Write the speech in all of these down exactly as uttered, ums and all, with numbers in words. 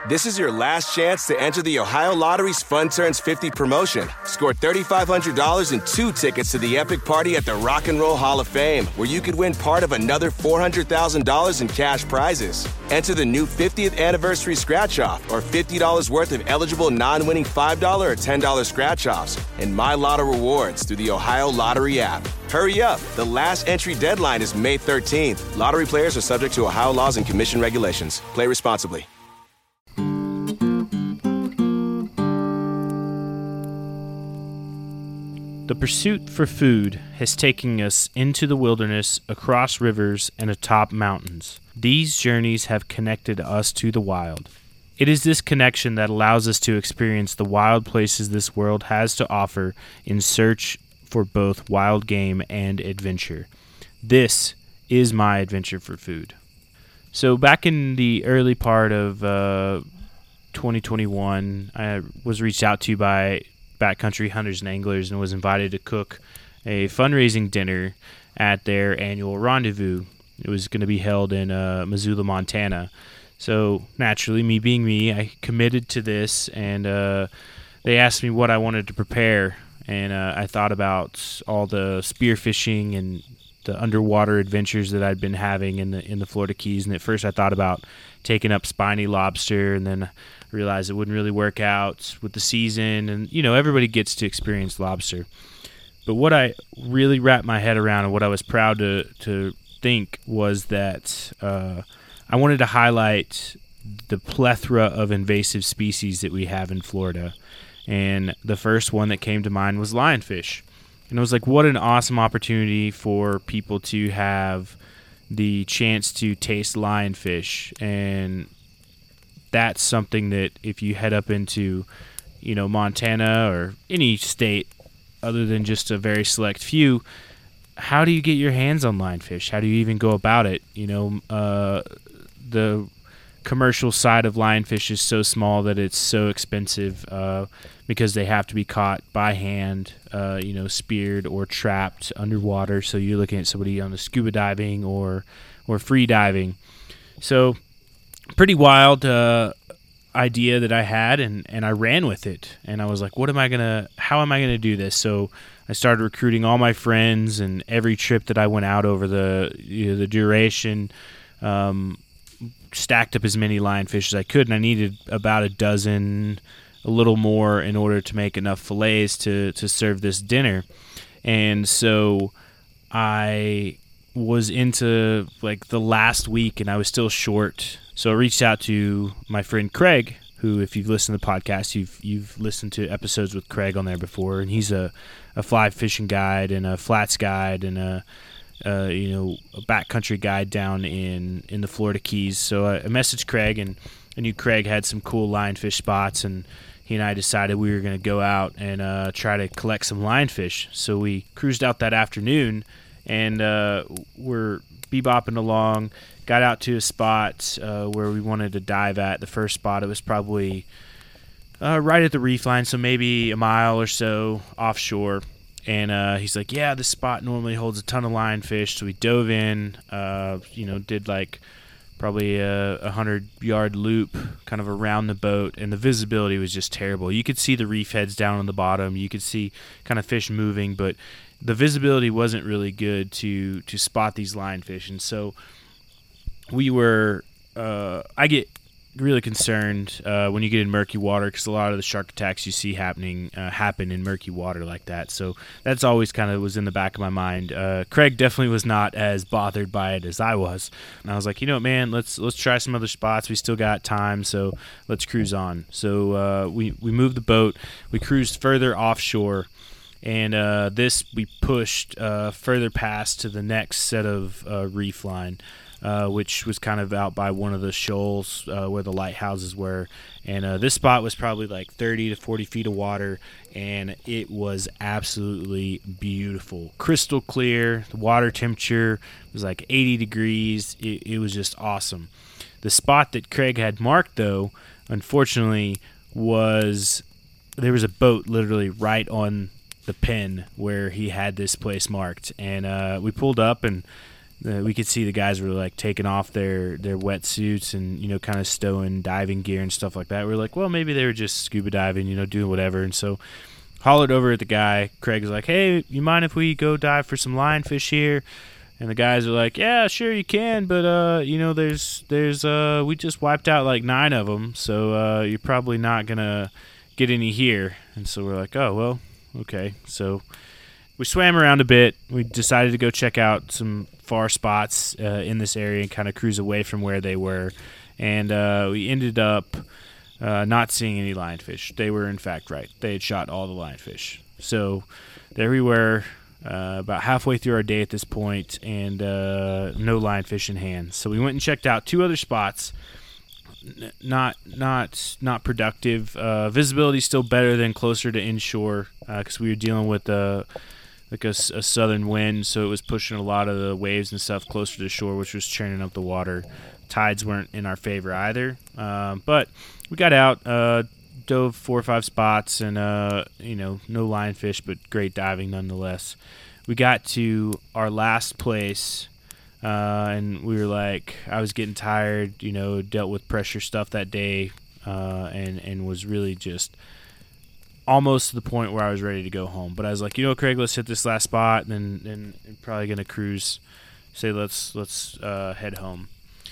This is your last chance to enter the Ohio Lottery's Fun Turns fifty promotion. Score three thousand five hundred dollars and two tickets to the epic party at the Rock and Roll Hall of Fame, where you could win part of another four hundred thousand dollars in cash prizes. Enter the new fiftieth anniversary scratch-off or fifty dollars worth of eligible non-winning five dollars or ten dollars scratch-offs and My Lotto rewards through the Ohio Lottery app. Hurry up. The last entry deadline is May thirteenth. Lottery players are subject to Ohio laws and commission regulations. Play responsibly. The pursuit for food has taken us into the wilderness, across rivers, and atop mountains. These journeys have connected us to the wild. It is this connection that allows us to experience the wild places this world has to offer in search for both wild game and adventure. This is my adventure for food. So back in the early part of uh, twenty twenty-one, I was reached out to by Backcountry Hunters and Anglers and was invited to cook a fundraising dinner at their annual rendezvous. It was going to be held in uh, Missoula, Montana. So naturally, me being me, I committed to this, and uh, they asked me what I wanted to prepare. And uh, I thought about all the spearfishing and the underwater adventures that I'd been having in the in the Florida Keys. And at first, I thought about taking up spiny lobster, and then realized it wouldn't really work out with the season, and you know, everybody gets to experience lobster. But what I really wrapped my head around and what I was proud to to think was that uh, I wanted to highlight the plethora of invasive species that we have in Florida. And the first one that came to mind was lionfish. And I was like, what an awesome opportunity for people to have the chance to taste lionfish. And that's something that if you head up into, you know, Montana or any state other than just a very select few, how do you get your hands on lionfish? How do you even go about it? You know, uh, the commercial side of lionfish is so small that it's so expensive uh, because they have to be caught by hand, uh, you know, speared or trapped underwater. So you're looking at somebody on the scuba diving or, or free diving. So pretty wild uh, idea that I had, and, and I ran with it. And I was like, what am I going to, how am I going to do this? So I started recruiting all my friends, and every trip that I went out over the, you know, the duration, um, stacked up as many lionfish as I could. And I needed about a dozen, a little more in order to make enough fillets to, to serve this dinner. And so I was into like the last week, and I was still short. So I reached out to my friend Craig, who, if you've listened to the podcast, you've you've listened to episodes with Craig on there before, and he's a, a fly fishing guide and a flats guide and a, a you know a backcountry guide down in, in the Florida Keys. So I, I messaged Craig, and I knew Craig had some cool lionfish spots, and he and I decided we were going to go out and uh, try to collect some lionfish. So we cruised out that afternoon, and uh, we're bebopping along. Got out to a spot uh, where we wanted to dive at. The first spot, it was probably uh, right at the reef line, so maybe a mile or so offshore. And uh, he's like, yeah, this spot normally holds a ton of lionfish. So we dove in, uh, you know, did like probably a, a hundred-yard loop kind of around the boat, and the visibility was just terrible. You could see the reef heads down on the bottom. You could see kind of fish moving, but the visibility wasn't really good to, to spot these lionfish. And so we were, uh, I get really concerned uh, when you get in murky water, because a lot of the shark attacks you see happening uh, happen in murky water like that. So that's always kind of was in the back of my mind. Uh, Craig definitely was not as bothered by it as I was. And I was like, you know what, man, let's let's try some other spots. We still got time, so let's cruise on. So uh, we, we moved the boat. We cruised further offshore. And uh, this we pushed uh, further past to the next set of uh, reef line, uh, which was kind of out by one of the shoals uh, where the lighthouses were. And uh, this spot was probably like thirty to forty feet of water, and it was absolutely beautiful. Crystal clear. The water temperature was like eighty degrees. It, it was just awesome. The spot that Craig had marked, though, unfortunately, was there was a boat literally right on the pin where he had this place marked, and uh, we pulled up, and uh, we could see the guys were like taking off their their wetsuits and, you know, kind of stowing diving gear and stuff like that. We were like, well, maybe they were just scuba diving, you know, doing whatever. And so hollered over at the guy. Craig was like, hey, you mind if we go dive for some lionfish here? And the guys are like, yeah, sure you can, but uh, you know, there's there's uh, we just wiped out like nine of them, so uh, you're probably not gonna get any here. And so we're like, oh well, okay. So we swam around a bit. We decided to go check out some far spots uh, in this area and kind of cruise away from where they were. And uh, we ended up uh, not seeing any lionfish. They were in fact right. They had shot all the lionfish. So there we were. Uh, about halfway through our day at this point, and uh, no lionfish in hand. So we went and checked out two other spots. N- not not not productive. Uh, visibility still better than closer to inshore because uh, we were dealing with uh, like a, a southern wind, so it was pushing a lot of the waves and stuff closer to shore, which was churning up the water. Tides weren't in our favor either, um, but we got out. Uh, dove four or five spots and uh you know no lionfish, but great diving nonetheless. We got to our last place uh and we were like, I was getting tired, you know, dealt with pressure stuff that day, uh and and was really just almost to the point where I was ready to go home. But I was like, you know, Craig, let's hit this last spot, and then and, and probably gonna cruise, say let's let's uh head home.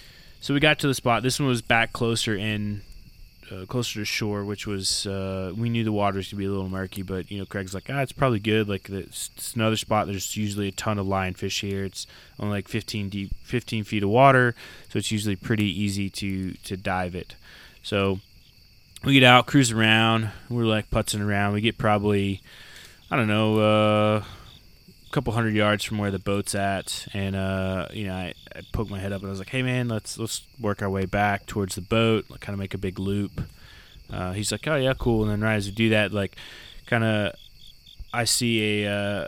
So we got to the spot. This one was back closer in Uh, closer to shore, which was uh, we knew the waters could be a little murky, but you know, Craig's like, ah, it's probably good. Like it's, it's another spot. There's usually a ton of lionfish here. It's only like fifteen deep, fifteen feet of water, so it's usually pretty easy to to dive it. So we get out, cruise around. We're like putzing around. We get probably, I don't know, uh, a couple hundred yards from where the boat's at, and uh, you know, I, I poked my head up and I was like, "Hey, man, let's let's work our way back towards the boat, like, kind of make a big loop." Uh, he's like, "Oh yeah, cool." And then right as we do that, like, kind of, I see a uh,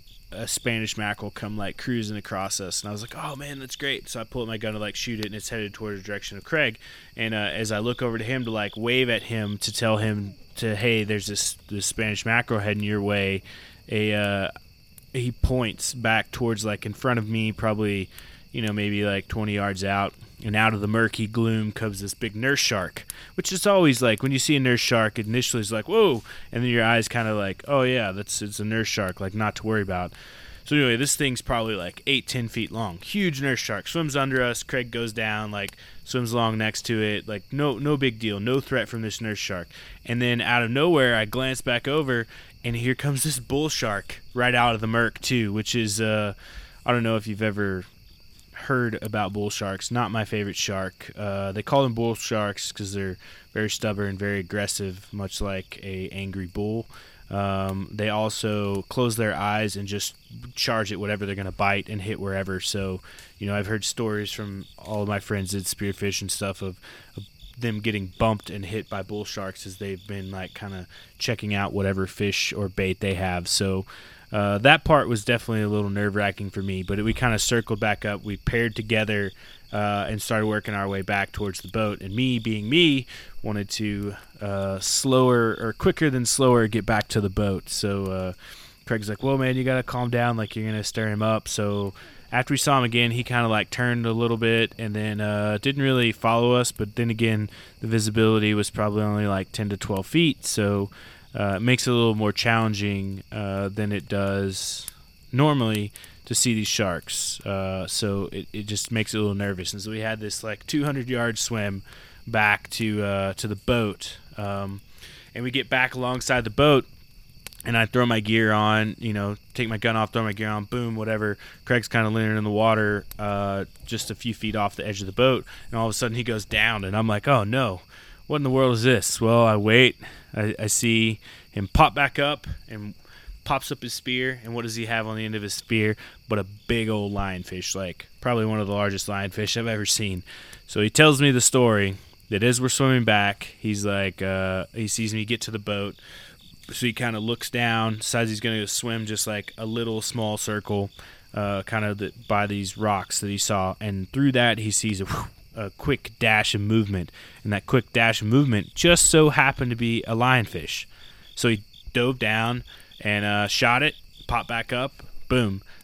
a Spanish mackerel come like cruising across us, and I was like, "Oh man, that's great!" So I pull up my gun to like shoot it, and it's headed towards the direction of Craig. And uh, as I look over to him to like wave at him to tell him to, "Hey, there's this this Spanish mackerel heading your way," a uh, he points back towards like in front of me, probably, you know, maybe like twenty yards out, and out of the murky gloom comes this big nurse shark, which is always like, when you see a nurse shark, initially it's like, whoa, and then your eyes kind of like, oh yeah, that's it's a nurse shark, like not to worry about. So anyway, this thing's probably like eight, ten feet long, huge nurse shark, swims under us. Craig goes down, like swims along next to it, like no no big deal, no threat from this nurse shark. And then out of nowhere, I glance back over, and here comes this bull shark right out of the murk too, which is, uh, I don't know if you've ever heard about bull sharks. Not my favorite shark. Uh, they call them bull sharks because they're very stubborn, very aggressive, much like a angry bull. Um, they also close their eyes and just charge at whatever they're going to bite and hit wherever. So, you know, I've heard stories from all of my friends that spearfish and stuff of, of them getting bumped and hit by bull sharks as they've been like kind of checking out whatever fish or bait they have. So uh, that part was definitely a little nerve-wracking for me, but it, we kind of circled back up. We paired together uh, and started working our way back towards the boat, and me being me wanted to uh, slower or quicker than slower get back to the boat. So uh, Craig's like, well, man, you got to calm down, like you're going to stir him up. So after we saw him again, he kind of like turned a little bit and then uh, didn't really follow us. But then again, the visibility was probably only like ten to twelve feet. So uh, it makes it a little more challenging uh, than it does normally to see these sharks. Uh, so it, it just makes it a little nervous. And so we had this like two hundred yard swim back to uh, to the boat. Um, and we get back alongside the boat. And I throw my gear on, you know, take my gun off, throw my gear on, boom, whatever. Craig's kind of leaning in the water uh, just a few feet off the edge of the boat. And all of a sudden he goes down. And I'm like, oh, no. What in the world is this? Well, I wait. I, I see him pop back up and pops up his spear. And what does he have on the end of his spear but a big old lionfish, like probably one of the largest lionfish I've ever seen. So he tells me the story that as we're swimming back, he's like, uh, he sees me get to the boat. So he kind of looks down, decides he's going to swim just like a little small circle, uh, kind of the, by these rocks that he saw. And through that, he sees a, a quick dash of movement. And that quick dash of movement just so happened to be a lionfish. So he dove down and uh, shot it, popped back up, boom.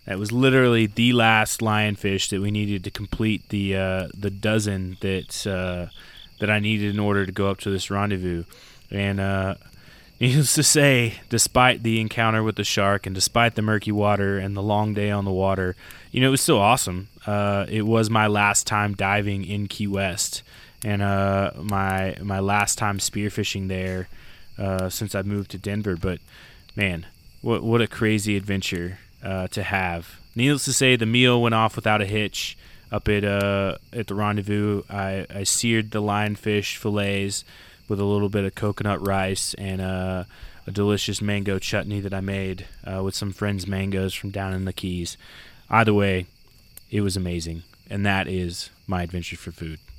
That was literally the last lionfish that we needed to complete the uh, the dozen that uh, that I needed in order to go up to this rendezvous. And uh, needless to say, despite the encounter with the shark and despite the murky water and the long day on the water, you know, it was still awesome. Uh, it was my last time diving in Key West, and uh, my my last time spearfishing there uh, since I moved to Denver. But man, what what a crazy adventure uh, to have. Needless to say, the meal went off without a hitch up at uh, at the rendezvous. I, I seared the lionfish fillets with a little bit of coconut rice and uh, a delicious mango chutney that I made uh, with some friends' mangoes from down in the Keys. Either way, it was amazing, and that is my adventure for food.